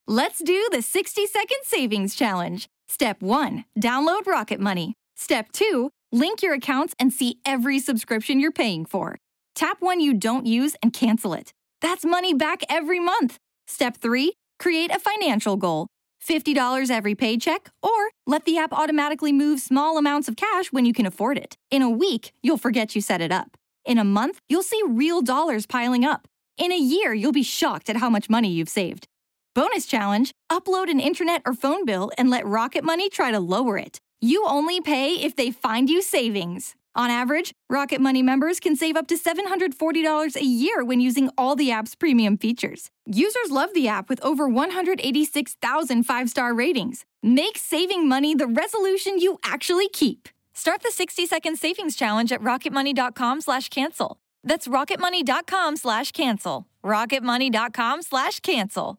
Let's do the 60-second savings challenge. Step 1, download Rocket Money. Step 2, link your accounts and see every subscription you're paying for. Tap one you don't use and cancel it. That's money back every month. Step 3, create a financial goal. $50 every paycheck, or let the app automatically move small amounts of cash when you can afford it. In a week, you'll forget you set it up. In a month, you'll see real dollars piling up. In a year, you'll be shocked at how much money you've saved. Bonus challenge, upload an internet or phone bill and let Rocket Money try to lower it. You only pay if they find you savings. On average, Rocket Money members can save up to $740 a year when using all the app's premium features. Users love the app with over 186,000 five-star ratings. Make saving money the resolution you actually keep. Start the 60-second savings challenge at rocketmoney.com/cancel. That's rocketmoney.com/cancel. rocketmoney.com/cancel.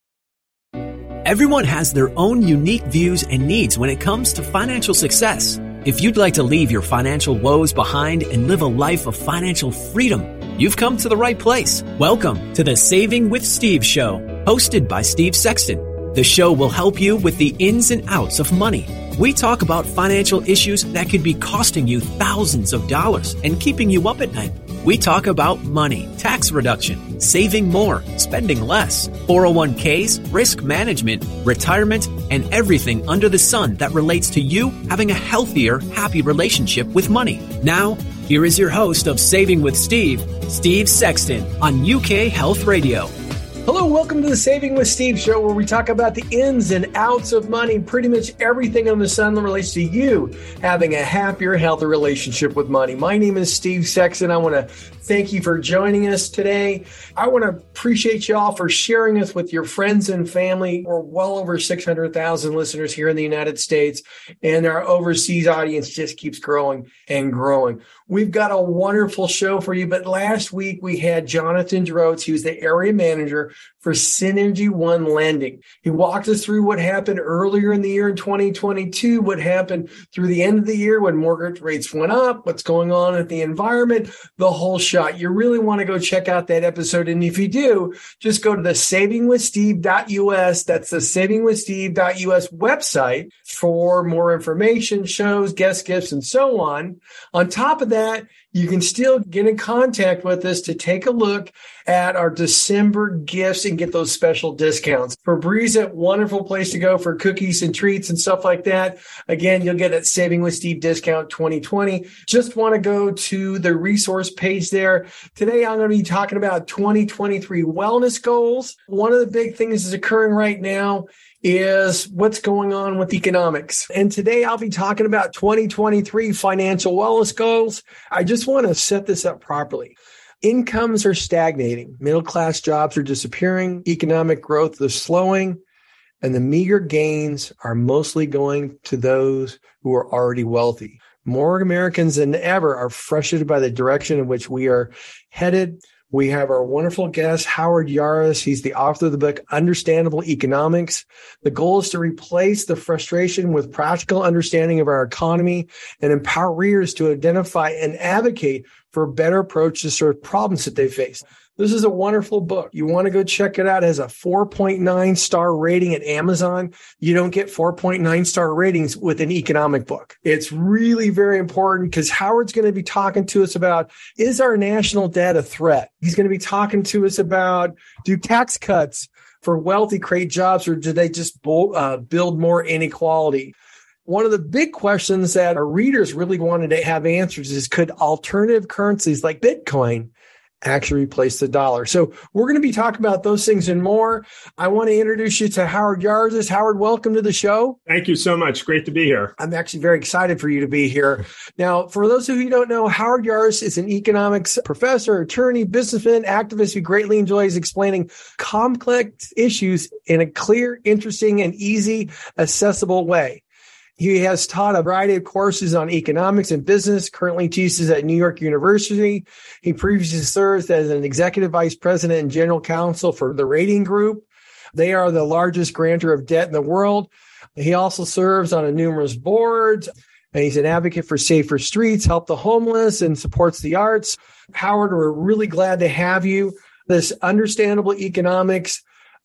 Everyone has their own unique views and needs when it comes to financial success. If you'd like to leave your financial woes behind and live a life of financial freedom, you've come to the right place. Welcome to the Saving with Steve show, hosted by Steve Sexton. The show will help you with the ins and outs of money. We talk about financial issues that could be costing you thousands of dollars and keeping you up at night. We talk about money, tax reduction, saving more, spending less, 401ks, risk management, retirement, and everything under the sun that relates to you having a healthier, happy relationship with money. Now, here is your host of Saving with Steve, Steve Sexton, on UK Health Radio. Hello, welcome to the Saving with Steve show, where we talk about the ins and outs of money, pretty much everything under the sun that relates to you having a happier, healthier relationship with money. My name is Steve Sexton. I want to thank you for joining us today. I want to appreciate you all for sharing us with your friends and family. We're well over 600,000 listeners here in the United States, and our overseas audience just keeps growing and growing. We've got a wonderful show for you, but last week we had Jonathan Drotes. He was the area manager for Synergy One Lending. He walked us through what happened earlier in the year in 2022, what happened through the end of the year when mortgage rates went up, what's going on at the environment, the whole shot. You really want to go check out that episode. And if you do, just go to the savingwithsteve.us. That's the savingwithsteve.us website for more information, shows, guest gifts, and so on. On top of that, you can still get in contact with us to take a look at our December gifts and get those special discounts. For Breeza, wonderful place to go for cookies and treats and stuff like that. Again, you'll get that Saving with Steve discount 2020. Just want to go to the resource page there. Today, I'm going to be talking about 2023 wellness goals. One of the big things that's occurring right now is what's going on with economics. And today I'll be talking about 2023 financial wellness goals. I just want to set this up properly. Incomes are stagnating. Middle-class jobs are disappearing. Economic growth is slowing. And the meager gains are mostly going to those who are already wealthy. More Americans than ever are frustrated by the direction in which we are headed. We have our wonderful guest, Howard Yaris. He's the author of the book, Understandable Economics. The goal is to replace the frustration with practical understanding of our economy and empower readers to identify and advocate for a better approach to certain problems that they face. This is a wonderful book. You want to go check it out. It has a 4.9 star rating at Amazon. You don't get 4.9 star ratings with an economic book. It's really very important because Howard's going to be talking to us about, is our national debt a threat? He's going to be talking to us about, do tax cuts for wealthy create jobs, or do they just build more inequality? One of the big questions that our readers really wanted to have answers is, could alternative currencies like Bitcoin actually replace the dollar? So we're going to be talking about those things and more. I want to introduce you to Howard Yaris. Howard, welcome to the show. Thank you so much. Great to be here. I'm actually very excited for you to be here. Now, for those of you who don't know, Howard Yaris is an economics professor, attorney, businessman, activist who greatly enjoys explaining complex issues in a clear, interesting, and easy, accessible way. He has taught a variety of courses on economics and business, currently teaches at New York University. He previously served as an executive vice president and general counsel for the Rating Group. They are the largest grantor of debt in the world. He also serves on numerous boards, and he's an advocate for safer streets, help the homeless, and supports the arts. Howard, we're really glad to have you. This Understandable Economics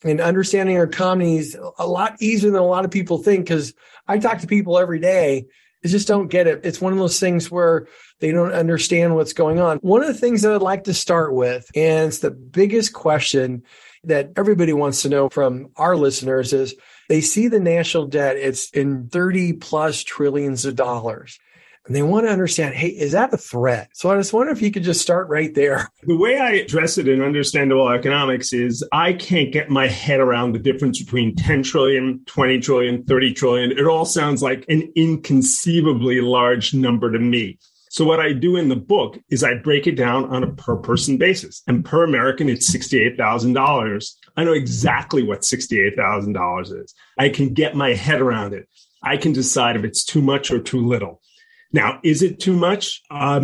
and understanding our economy is a lot easier than a lot of people think, because I talk to people every day that just don't get it. It's one of those things where they don't understand what's going on. One of the things that I'd like to start with, and it's the biggest question that everybody wants to know from our listeners, is they see the national debt, it's in 30 plus trillions of dollars. And they want to understand, hey, is that a threat? So I just wonder if you could just start right there. The way I address it in understandable economics is I can't get my head around the difference between 10 trillion, 20 trillion, 30 trillion. It all sounds like an inconceivably large number to me. So what I do in the book is I break it down on a per person basis. And per American, it's $68,000. I know exactly what $68,000 is. I can get my head around it. I can decide if it's too much or too little. Now, is it too much?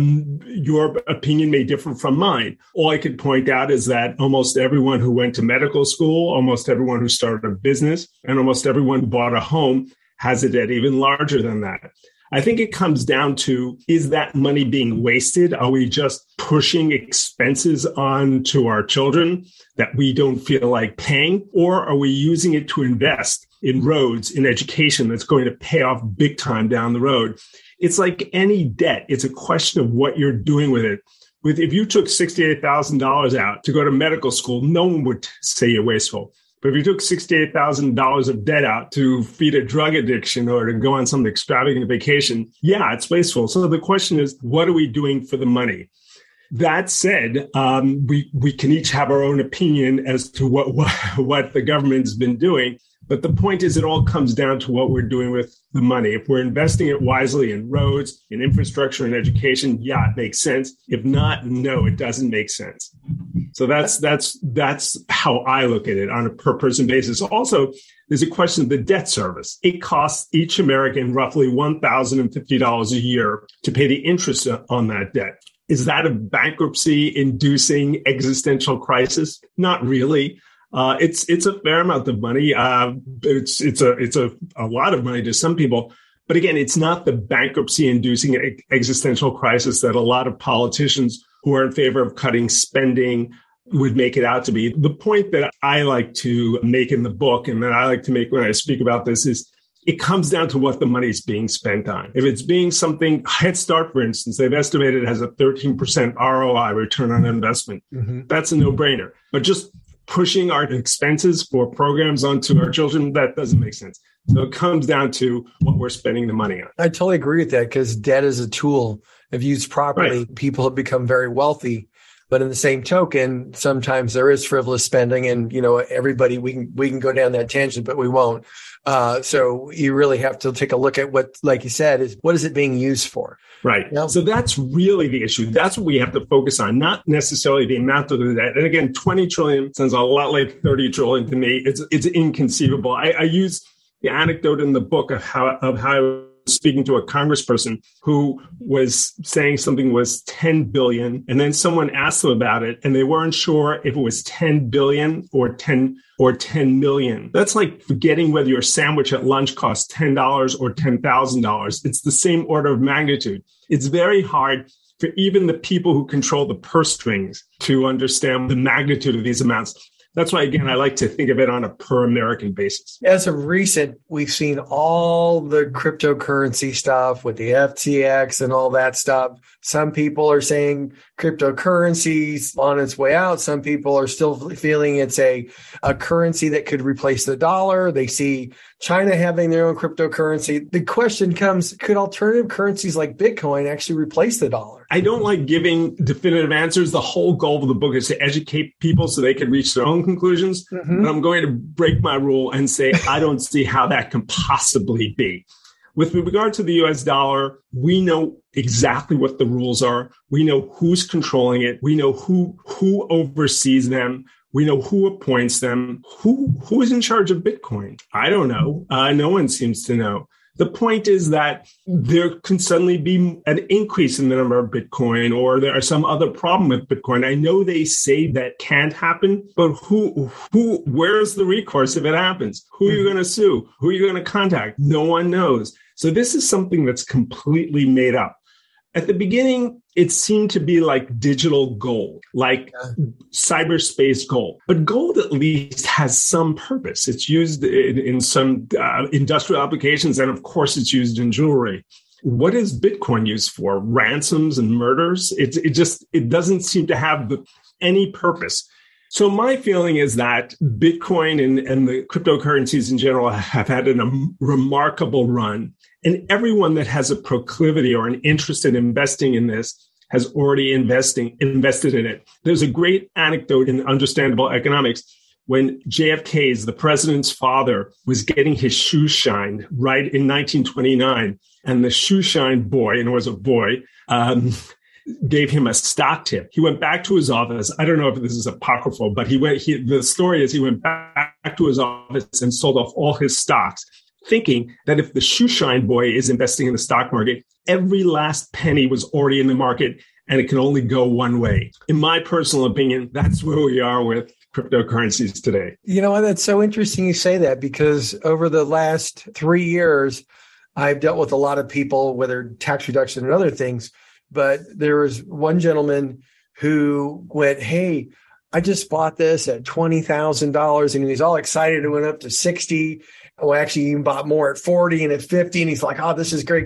Your opinion may differ from mine. All I could point out is that almost everyone who went to medical school, almost everyone who started a business, and almost everyone who bought a home has a debt even larger than that. I think it comes down to, is that money being wasted? Are we just pushing expenses on to our children that we don't feel like paying? Or are we using it to invest in roads, in education that's going to pay off big time down the road? It's like any debt. It's a question of what you're doing with it. If you took $68,000 out to go to medical school, no one would say you're wasteful. But if you took $68,000 of debt out to feed a drug addiction or to go on some extravagant vacation, yeah, it's wasteful. So the question is, what are we doing for the money? That said, we can each have our own opinion as to what the government's been doing. But the point is, it all comes down to what we're doing with the money. If we're investing it wisely in roads, in infrastructure, and education, yeah, it makes sense. If not, no, it doesn't make sense. So that's how I look at it on a per person basis. Also, there's a question of the debt service. It costs each American roughly $1,050 a year to pay the interest on that debt. Is that a bankruptcy-inducing existential crisis? Not really. It's a fair amount of money. It's a lot of money to some people. But again, it's not the bankruptcy-inducing existential crisis that a lot of politicians who are in favor of cutting spending would make it out to be. The point that I like to make in the book, and that I like to make when I speak about this, is it comes down to what the money is being spent on. If it's being something, Head Start, for instance, they've estimated it has a 13% ROI, return on investment. Mm-hmm. That's a no-brainer. But just pushing our expenses for programs onto our children, that doesn't make sense. So it comes down to what we're spending the money on. I totally agree with that, because debt is a tool. If used properly, right, people have become very wealthy. But in the same token, sometimes there is frivolous spending, and everybody, we can go down that tangent, but we won't. So you really have to take a look at what, like you said, is what is it being used for? Right. So that's really the issue. That's what we have to focus on, not necessarily the amount of the debt. And again, 20 trillion sounds a lot like 30 trillion to me. It's inconceivable. I use the anecdote in the book of how I was speaking to a congressperson who was saying something was 10 billion. And then someone asked them about it, and they weren't sure if it was 10 billion or 10 million. That's like forgetting whether your sandwich at lunch costs $10 or $10,000. It's the same order of magnitude. It's very hard for even the people who control the purse strings to understand the magnitude of these amounts. That's why, again, I like to think of it on a per American basis. As of recent, we've seen all the cryptocurrency stuff with the FTX and all that stuff. Some people are saying cryptocurrency's on its way out. Some people are still feeling it's a currency that could replace the dollar. They see China having their own cryptocurrency. The question comes, could alternative currencies like Bitcoin actually replace the dollar? I don't like giving definitive answers. The whole goal of the book is to educate people so they can reach their own conclusions. Mm-hmm. But I'm going to break my rule and say I don't see how that can possibly be. With regard to the US dollar, we know exactly what the rules are. We know who's controlling it. We know who oversees them. We know who appoints them. Who is in charge of Bitcoin? I don't know. No one seems to know. The point is that there can suddenly be an increase in the number of Bitcoin, or there are some other problem with Bitcoin. I know they say that can't happen, but where's the recourse if it happens? Who are you going to sue? Who are you going to contact? No one knows. So this is something that's completely made up. At the beginning, it seemed to be like digital gold, like cyberspace gold. But gold at least has some purpose. It's used in some industrial applications, and of course it's used in jewelry. What is Bitcoin used for? Ransoms and murders? It doesn't seem to have any purpose. So my feeling is that Bitcoin and the cryptocurrencies in general have had a remarkable run. And everyone that has a proclivity or an interest in investing in this has already invested in it. There's a great anecdote in Understandable Economics when JFK's, the president's father, was getting his shoes shined right in 1929. And the shoe shine boy, and it was a boy, gave him a stock tip. He went back to his office. I don't know if this is apocryphal, but the story is he went back to his office and sold off all his stocks, thinking that if the shoe shine boy is investing in the stock market, every last penny was already in the market and it can only go one way. In my personal opinion, that's where we are with cryptocurrencies today. You know, that's so interesting you say that, because over the last 3 years, I've dealt with a lot of people, whether tax reduction and other things. But there was one gentleman who went, hey, I just bought this at $20,000. And he's all excited. It went up to 60. Well, actually, he even bought more at 40 and at 50. And he's like, oh, this is great.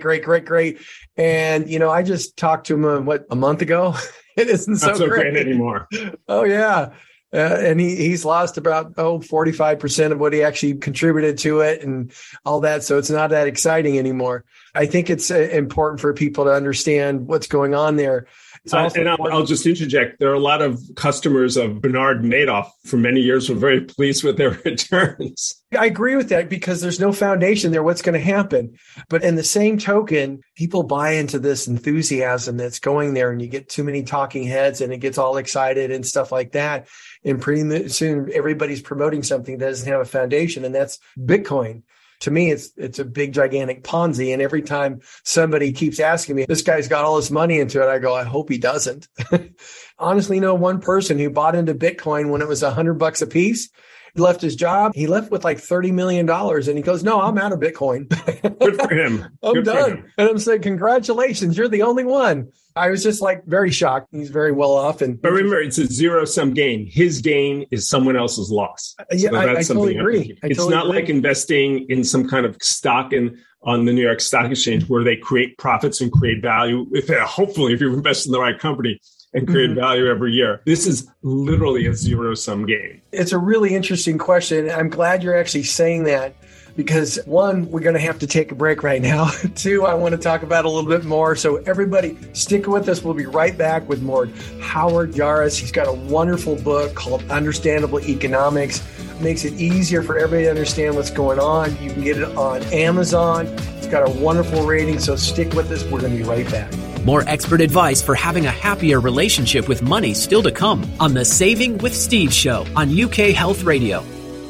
And, you know, I just talked to him, a month ago? It isn't so great anymore. Oh, yeah. And he's lost about 45% of what he actually contributed to it and all that. So it's not that exciting anymore. I think it's important for people to understand what's going on there. And I'll just interject. There are a lot of customers of Bernard Madoff for many years who are very pleased with their returns. I agree with that, because there's no foundation there. What's going to happen? But in the same token, people buy into this enthusiasm that's going there, and you get too many talking heads and it gets all excited and stuff like that. And pretty soon everybody's promoting something that doesn't have a foundation, and that's Bitcoin. To me, it's a big, gigantic Ponzi. And every time somebody keeps asking me, this guy's got all this money into it, I go, I hope he doesn't. Honestly, know one person who bought into Bitcoin when it was $100 a piece. He left his job. He left with like $30 million. And he goes, no, I'm out of Bitcoin. Good for him. I'm done. And I'm saying, congratulations. You're the only one. I was just like very shocked. He's very well off. But remember, it's a zero-sum game. His gain is someone else's loss. Yeah, so I totally agree. It's not like investing in some kind of stock on the New York Stock Exchange where they create profits and create value. Hopefully, if you invest in the right company and create value every year. This is literally a zero-sum game. It's a really interesting question. I'm glad you're actually saying that, because one, we're going to have to take a break right now. Two, I want to talk about a little bit more. So everybody stick with us. We'll be right back with more Howard Yaris. He's got a wonderful book called Understandable Economics. It makes it easier for everybody to understand what's going on. You can get it on Amazon. It's got a wonderful rating. So stick with us. We're going to be right back. More expert advice for having a happier relationship with money still to come on the Saving with Steve show on UK Health Radio.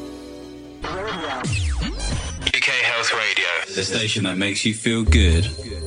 UK Health Radio, the station that makes you feel good.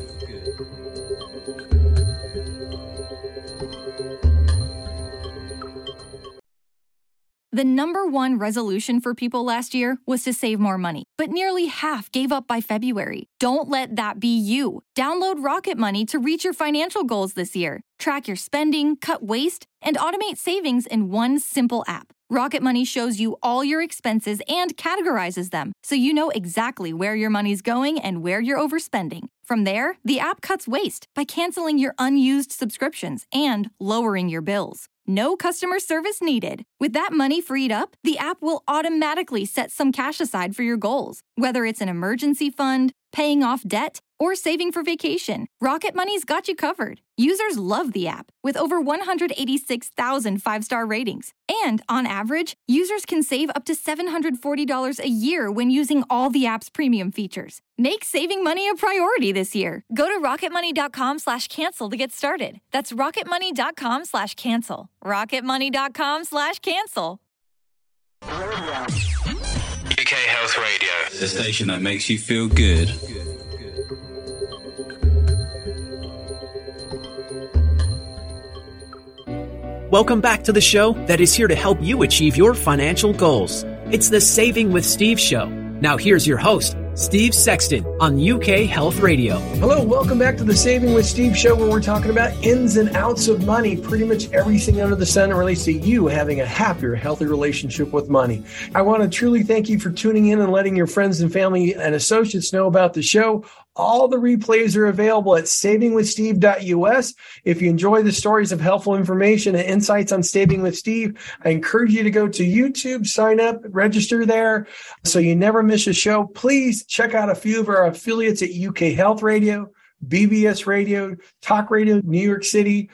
The number one resolution for people last year was to save more money, but nearly half gave up by February. Don't let that be you. Download Rocket Money to reach your financial goals this year. Track your spending, cut waste, and automate savings in one simple app. Rocket Money shows you all your expenses and categorizes them, so you know exactly where your money's going and where you're overspending. From there, the app cuts waste by canceling your unused subscriptions and lowering your bills. No customer service needed. With that money freed up, the app will automatically set some cash aside for your goals. Whether it's an emergency fund, paying off debt, or saving for vacation, Rocket Money's got you covered. Users love the app, with over 186,000 five-star ratings. And on average, users can save up to $740 a year when using all the app's premium features. Make saving money a priority this year. Go to rocketmoney.com/cancel to get started. That's rocketmoney.com/cancel. rocketmoney.com/cancel. UK Health Radio, the station that makes you feel good. Welcome back to the show that is here to help you achieve your financial goals. It's the Saving with Steve show. Now here's your host, Steve Sexton on UK Health Radio. Hello, welcome back to the Saving with Steve show, where we're talking about ins and outs of money, pretty much everything under the sun that relates to you having a happier, healthy relationship with money. I want to truly thank you for tuning in and letting your friends and family and associates know about the show. All the replays are available at savingwithsteve.us. If you enjoy the stories of helpful information and insights on Saving with Steve, I encourage you to go to YouTube, sign up, register there so you never miss a show. Please check out a few of our affiliates at UK Health Radio, BBS Radio, Talk Radio, New York City,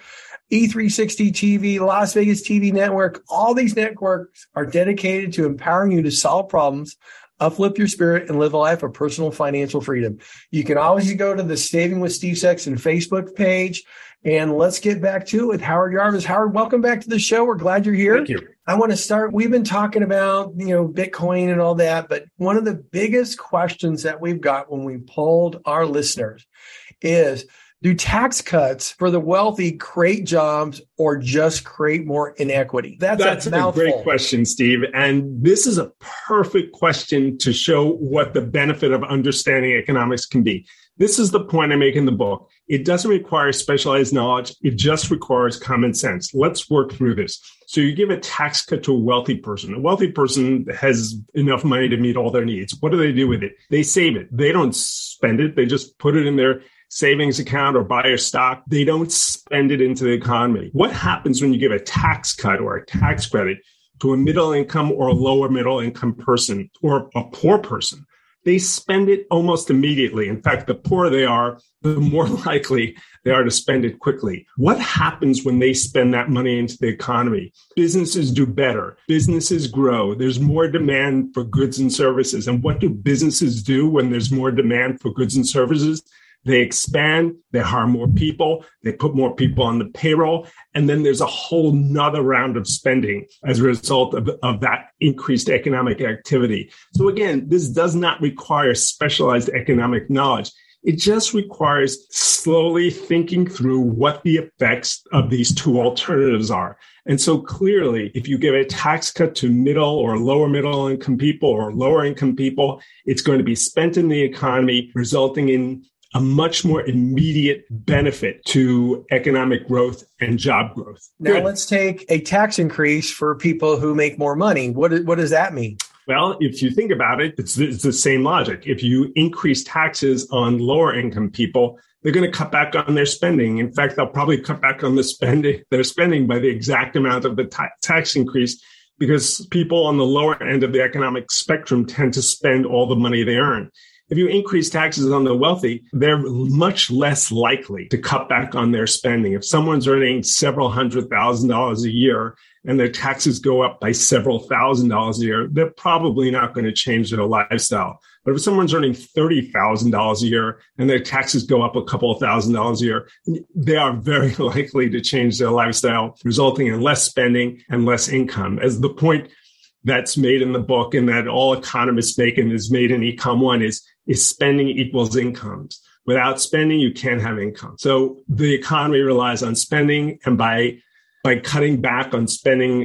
E360 TV, Las Vegas TV Network. All these networks are dedicated to empowering you to solve problems, uplift your spirit, and live a life of personal financial freedom. You can always go to the Saving with Steve Sexton Facebook page. And let's get back to it with Howard Jarvis. Howard, welcome back to the show. We're glad you're here. Thank you. I want to start. We've been talking about, Bitcoin and all that, but one of the biggest questions that we've got when we polled our listeners is, do tax cuts for the wealthy create jobs or just create more inequity? That's a great question, Steve. And this is a perfect question to show what the benefit of understanding economics can be. This is the point I make in the book. It doesn't require specialized knowledge. It just requires common sense. Let's work through this. So you give a tax cut to a wealthy person. A wealthy person has enough money to meet all their needs. What do they do with it? They save it. They don't spend it. They just put it in their savings account or buy a stock. They don't spend it into the economy. What happens when you give a tax cut or a tax credit to a middle income or a lower middle income person or a poor person? They spend it almost immediately. In fact, the poorer they are, the more likely they are to spend it quickly. What happens when they spend that money into the economy? Businesses do better. Businesses grow. There's more demand for goods and services. And what do businesses do when there's more demand for goods and services? They expand, they hire more people, they put more people on the payroll, and then there's a whole nother round of spending as a result of that increased economic activity. So again, this does not require specialized economic knowledge. It just requires slowly thinking through what the effects of these two alternatives are. And so clearly, if you give a tax cut to middle or lower middle income people or lower income people, it's going to be spent in the economy, resulting in a much more immediate benefit to economic growth and job growth. Now let's take a tax increase for people who make more money. What does that mean? Well, if you think about it, it's the same logic. If you increase taxes on lower income people, they're going to cut back on their spending. In fact, they'll probably cut back on their spending by the exact amount of the tax increase, because people on the lower end of the economic spectrum tend to spend all the money they earn. If you increase taxes on the wealthy, they're much less likely to cut back on their spending. If someone's earning several $100,000 a year and their taxes go up by several $1,000s a year, they're probably not going to change their lifestyle. But if someone's earning $30,000 a year and their taxes go up a couple of $1,000s a year, they are very likely to change their lifestyle, resulting in less spending and less income. As the point that's made in the book and that all economists make and is made in Econ 1 is spending equals incomes. Without spending, you can't have income. So the economy relies on spending, and by cutting back on spending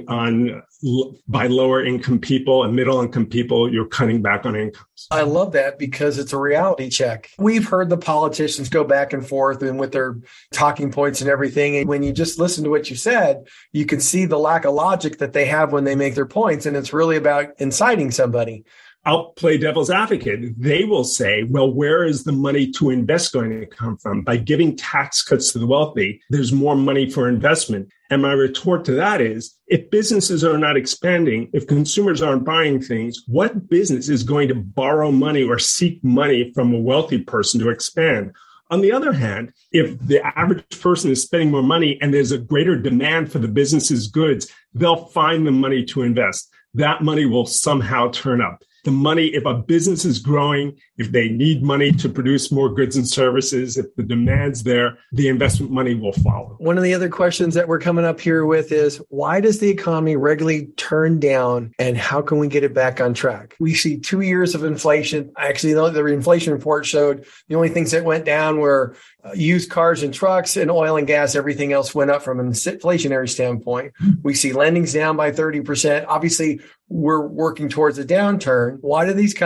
by lower income people and middle income people, you're cutting back on incomes. I love that because it's a reality check. We've heard the politicians go back and forth and with their talking points and everything. And when you just listen to what you said, you can see the lack of logic that they have when they make their points. And it's really about inciting somebody. I'll play devil's advocate. They will say, well, where is the money to invest going to come from? By giving tax cuts to the wealthy, there's more money for investment. And my retort to that is, if businesses are not expanding, if consumers aren't buying things, what business is going to borrow money or seek money from a wealthy person to expand? On the other hand, if the average person is spending more money and there's a greater demand for the business's goods, they'll find the money to invest. That money will somehow turn up. The money, if a business is growing, if they need money to produce more goods and services, if the demand's there, the investment money will follow. One of the other questions that we're coming up here with is, why does the economy regularly turn down and how can we get it back on track? We see 2 years of inflation. Actually, the inflation report showed the only things that went down were used cars and trucks and oil and gas. Everything else went up from an inflationary standpoint. We see lending's down by 30%. Obviously, we're working towards a downturn. Why do these come?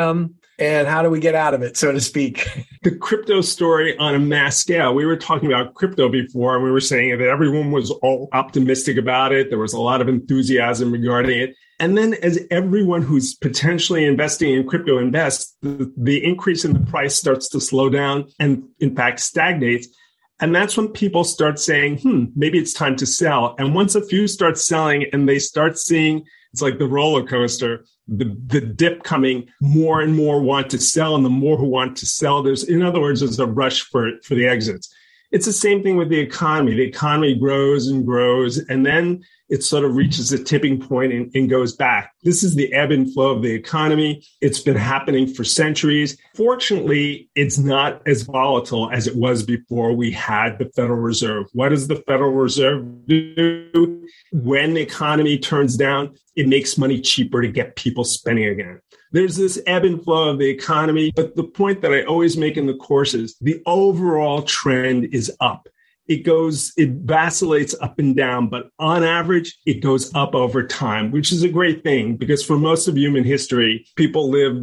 and how do we get out of it, so to speak? The crypto story on a mass scale. We were talking about crypto before, and we were saying that everyone was all optimistic about it. There was a lot of enthusiasm regarding it. And then as everyone who's potentially investing in crypto invests, the increase in the price starts to slow down and, in fact, stagnates. And that's when people start saying, maybe it's time to sell. And once a few start selling and they start seeing, it's like the roller coaster, the dip coming, more and more want to sell. And the more who want to sell, in other words, there's a rush for the exits. It's the same thing with the economy. The economy grows and grows, and then it sort of reaches a tipping point and goes back. This is the ebb and flow of the economy. It's been happening for centuries. Fortunately, it's not as volatile as it was before we had the Federal Reserve. What does the Federal Reserve do? When the economy turns down, it makes money cheaper to get people spending again. There's this ebb and flow of the economy, but the point that I always make in the course is the overall trend is up. It vacillates up and down, but on average, it goes up over time, which is a great thing because for most of human history, people live.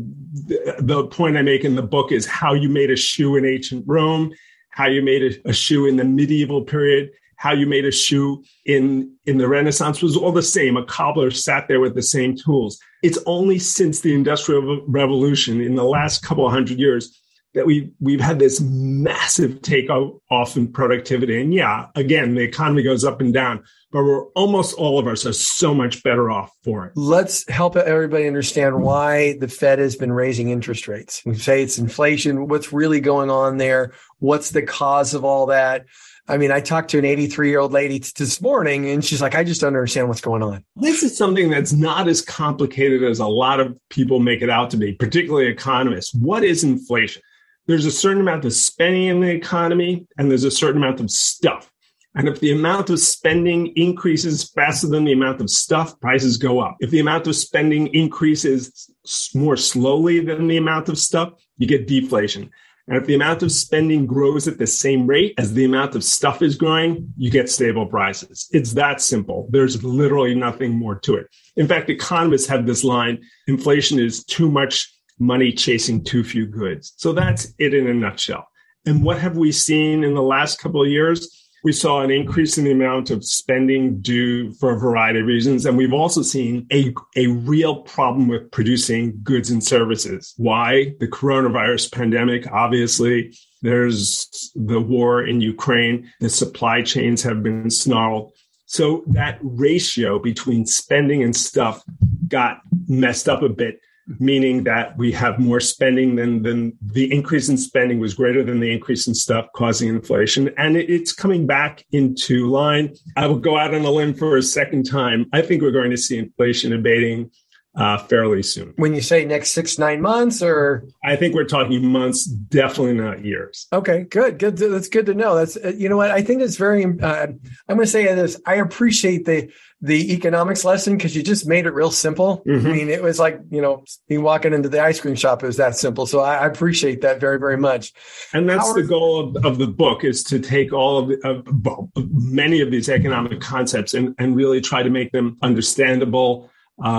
The point I make in the book is how you made a shoe in ancient Rome, how you made a shoe in the medieval period, how you made a shoe in the Renaissance was all the same. A cobbler sat there with the same tools. It's only since the Industrial Revolution in the last couple of hundred years that we've had this massive takeoff in productivity. And yeah, again, the economy goes up and down, but almost all of us are so much better off for it. Let's help everybody understand why the Fed has been raising interest rates. We say it's inflation. What's really going on there? What's the cause of all that? I mean, I talked to an 83-year-old lady this morning, and she's like, I just don't understand what's going on. This is something that's not as complicated as a lot of people make it out to be, particularly economists. What is inflation? There's a certain amount of spending in the economy, and there's a certain amount of stuff. And if the amount of spending increases faster than the amount of stuff, prices go up. If the amount of spending increases more slowly than the amount of stuff, you get deflation. And if the amount of spending grows at the same rate as the amount of stuff is growing, you get stable prices. It's that simple. There's literally nothing more to it. In fact, economists have this line, inflation is too much money chasing too few goods. So that's it in a nutshell. And what have we seen in the last couple of years? We saw an increase in the amount of spending due for a variety of reasons. And we've also seen a real problem with producing goods and services. Why? The coronavirus pandemic, obviously. There's the war in Ukraine. The supply chains have been snarled. So that ratio between spending and stuff got messed up a bit, meaning that we have more spending than the increase in spending was greater than the increase in stuff, causing inflation. And it's coming back into line. I will go out on a limb for a second time. I think we're going to see inflation abating fairly soon. When you say next 6-9 months, or? I think we're talking months, definitely not years. Okay, good. That's good to know. That's, you know what? I think it's very, I'm going to say this. I appreciate the economics lesson because you just made it real simple. Mm-hmm. I mean, it was like, me walking into the ice cream shop, it was that simple. So I appreciate that very, very much. And that's the goal of the book, is to take all of many of these economic concepts and really try to make them understandable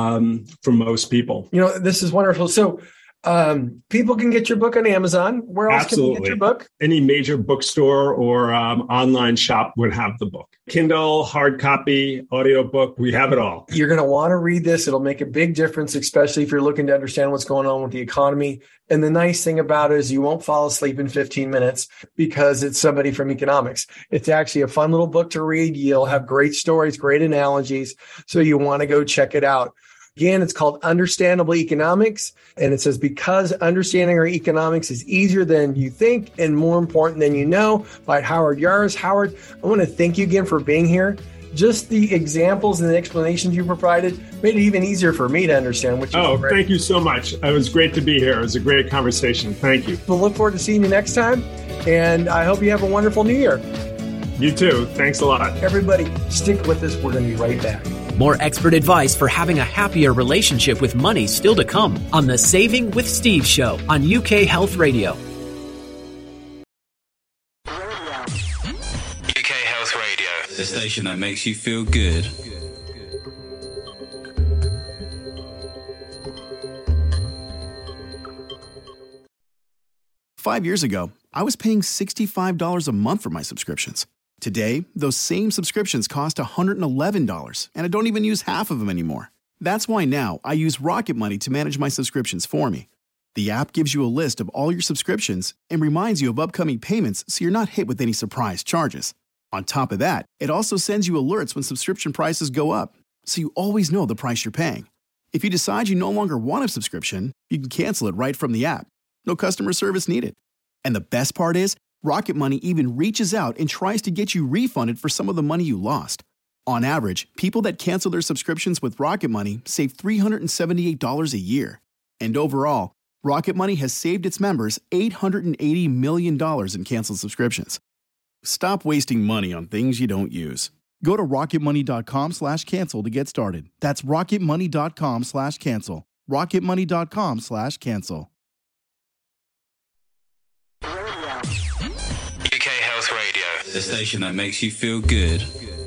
for most people. This is wonderful. So people can get your book on Amazon. Where else can you get your book? Any major bookstore or online shop would have the book. Kindle, hard copy, audiobook, we have it all. You're going to want to read this. It'll make a big difference, especially if you're looking to understand what's going on with the economy. And the nice thing about it is you won't fall asleep in 15 minutes because it's somebody from economics. It's actually a fun little book to read. You'll have great stories, great analogies. So you want to go check it out. Again, it's called Understandable Economics. And it says, because understanding our economics is easier than you think and more important than you know, by Howard Yaros. Howard, I want to thank you again for being here. Just the examples and the explanations you provided made it even easier for me to understand. Thank you so much. It was great to be here. It was a great conversation. Thank you. We'll look forward to seeing you next time. And I hope you have a wonderful new year. You too. Thanks a lot. Everybody, stick with us. We're going to be right back. More expert advice for having a happier relationship with money still to come on the Saving with Steve show on UK Health Radio. UK Health Radio, the station that makes you feel good. 5 years ago, I was paying $65 a month for my subscriptions. Today, those same subscriptions cost $111, and I don't even use half of them anymore. That's why now I use Rocket Money to manage my subscriptions for me. The app gives you a list of all your subscriptions and reminds you of upcoming payments so you're not hit with any surprise charges. On top of that, it also sends you alerts when subscription prices go up, so you always know the price you're paying. If you decide you no longer want a subscription, you can cancel it right from the app. No customer service needed. And the best part is, Rocket Money even reaches out and tries to get you refunded for some of the money you lost. On average, people that cancel their subscriptions with Rocket Money save $378 a year. And overall, Rocket Money has saved its members $880 million in canceled subscriptions. Stop wasting money on things you don't use. Go to rocketmoney.com/cancel to get started. That's rocketmoney.com/cancel. rocketmoney.com/cancel. UK Health Radio, the station that makes you feel good.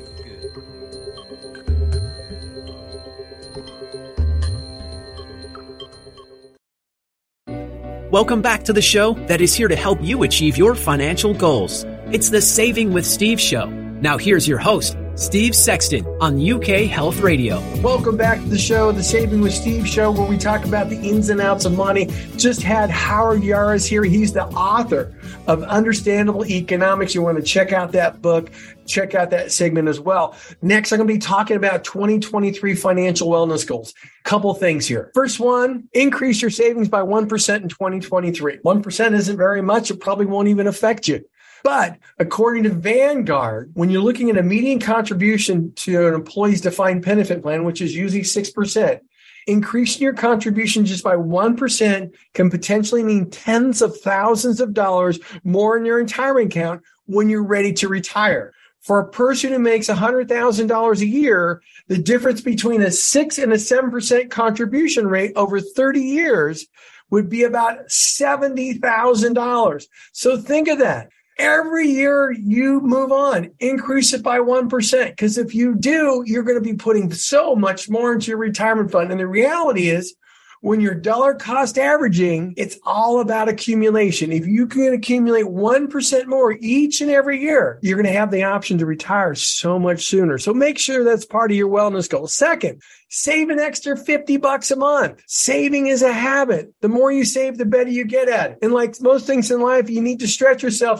Welcome back to the show that is here to help you achieve your financial goals. It's the Saving with Steve show. Now here's your host, Steve Sexton on UK Health Radio. Welcome back to the show, the Saving with Steve show, where we talk about the ins and outs of money. Just had Howard Yaris here. He's the author of Understandable Economics. You want to check out that book, check out that segment as well. Next, I'm going to be talking about 2023 financial wellness goals. Couple things here. First one, increase your savings by 1% in 2023. 1% isn't very much. It probably won't even affect you. But according to Vanguard, when you're looking at a median contribution to an employee's defined benefit plan, which is usually 6%, increasing your contribution just by 1% can potentially mean tens of thousands of dollars more in your retirement account when you're ready to retire. For a person who makes $100,000 a year, the difference between a 6 and a 7% contribution rate over 30 years would be about $70,000. So think of that. Every year you move on, increase it by 1%. Because if you do, you're going to be putting so much more into your retirement fund. And the reality is, when you're dollar cost averaging, it's all about accumulation. If you can accumulate 1% more each and every year, you're going to have the option to retire so much sooner. So make sure that's part of your wellness goal. Second, save an extra $50 a month. Saving is a habit. The more you save, the better you get at it. And like most things in life, you need to stretch yourself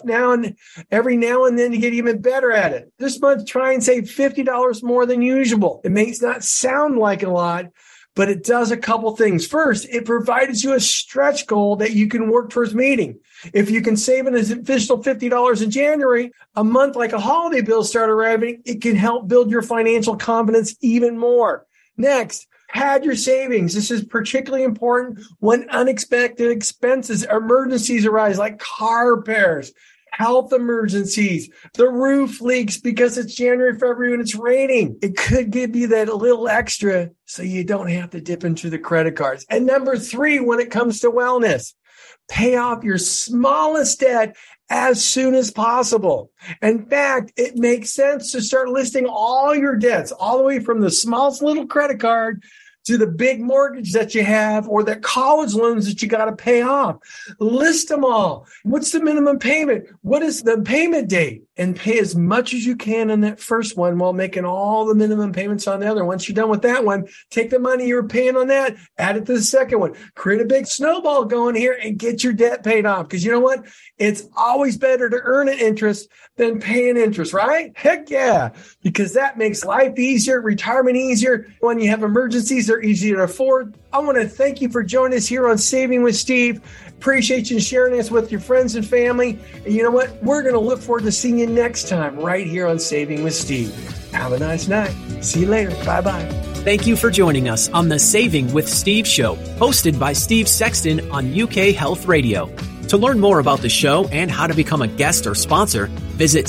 every now and then to get even better at it. This month, try and save $50 more than usual. It may not sound like a lot, but it does a couple things. First, it provides you a stretch goal that you can work towards meeting. If you can save an additional $50 in January, a month like a holiday bill start arriving, it can help build your financial confidence even more. Next, pad your savings. This is particularly important when unexpected expenses, emergencies arise like car repairs, health emergencies, the roof leaks because it's January, February, and it's raining. It could give you that a little extra so you don't have to dip into the credit cards. And number 3, when it comes to wellness, pay off your smallest debt as soon as possible. In fact, it makes sense to start listing all your debts, all the way from the smallest little credit card to the big mortgage that you have or the college loans that you got to pay off. List them all. What's the minimum payment? What is the payment date? And pay as much as you can on that first one while making all the minimum payments on the other. Once you're done with that one, take the money you were paying on that, add it to the second one. Create a big snowball going here and get your debt paid off. Because you know what? It's always better to earn an interest than pay an interest, right? Heck yeah. Because that makes life easier, retirement easier. When you have emergencies, they're easier to afford. I want to thank you for joining us here on Saving with Steve. Appreciate you sharing this with your friends and family. And you know what? We're going to look forward to seeing you next time right here on Saving with Steve. Have a nice night. See you later. Bye-bye. Thank you for joining us on the Saving with Steve show, hosted by Steve Sexton on UK Health Radio. To learn more about the show and how to become a guest or sponsor, visit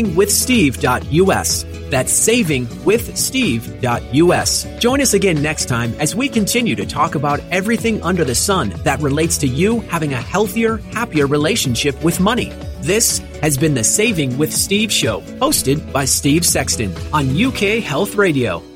savingwithsteve.us. That's savingwithsteve.us. Join us again next time as we continue to talk about everything under the sun that relates to you having a healthier, happier relationship with money. This has been the Saving with Steve show, hosted by Steve Sexton on UK Health Radio.